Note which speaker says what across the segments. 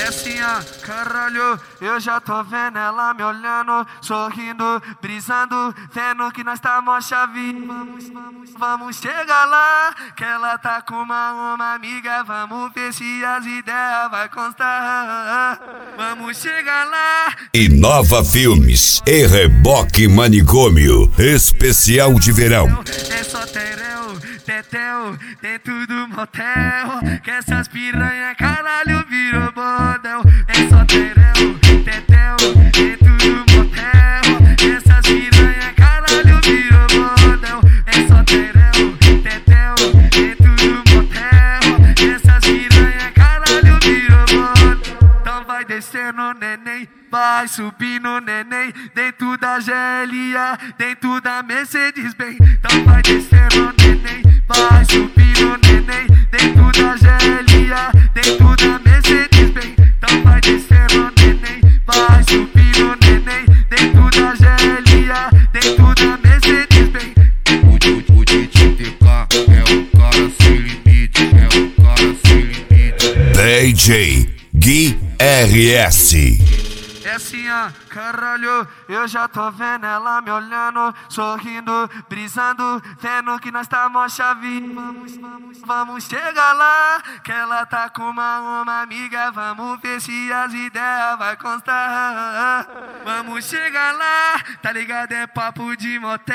Speaker 1: assim, ó, caralho, eu já tô vendo ela me olhando, sorrindo, brisando, vendo que nós tá mó chave. Vamos chegar lá, que ela tá com uma amiga, vamos ver se as ideias vai constar. Vamos chegar lá.
Speaker 2: Inova Filmes e Reboque Manicômio, especial de verão.
Speaker 1: É só tereu, tetel, dentro do motel, que essas piranha caralho virou bordel. É só tereu, tetel, dentro do motel, que essas piranha caralho virou bordel. É só tereu, tetel, dentro do motel, que essas piranha caralho virou bordel. Então vai descendo, neném, vai subindo, neném, dentro da GLA, dentro da Mercedes-Benz. Então vai descendo, neném, vai subindo, neném, dentro da GLA, dentro da Mercedes-Benz. Então vai descendo, neném, vai subindo, neném, dentro da GLA, dentro da Mercedes-Benz.
Speaker 3: O DJTK é o cara sem limite, é o cara sem limite.
Speaker 2: DJ Gui RS.
Speaker 1: É assim, ó, caralho, eu já tô vendo ela me olhando, sorrindo, brisando, vendo que nós tá mó chave. Vamos chegar lá, que ela tá com uma amiga, vamos ver se as ideias vai constar. Vamos chegar lá, tá ligado, é papo de motel.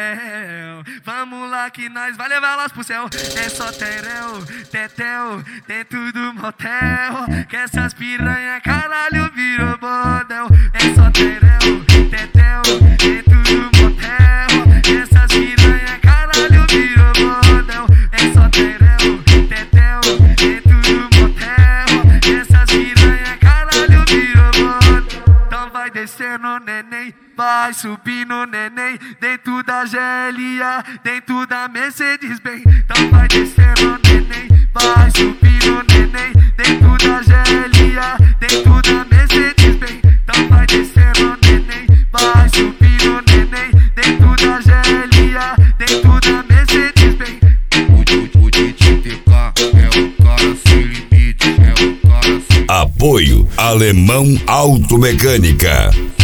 Speaker 1: Vamos lá que nós vai levar elas pro céu. É só tereu, tetel, dentro do motel, que essas piranha caralho virou bordel. É só tereu, tetel, dentro do motel, que essas piranha caralho virou bordel. É só tereu, tetel, dentro do motel, que essas piranha caralho virou bordel. Então vai descendo, neném, vai subindo, neném, dentro da GLA, dentro da Mercedes-Benz. Então vai descendo, neném, vai subindo, neném, dentro da GLA, dentro da Mercedes-Benz. Então vai descendo, neném, vai subindo, neném, dentro da GLA, dentro da Mercedes-Benz.
Speaker 3: O DJTK é o cara sem limite, é o cara sem limite.
Speaker 2: Apoio Alemão Automecânica.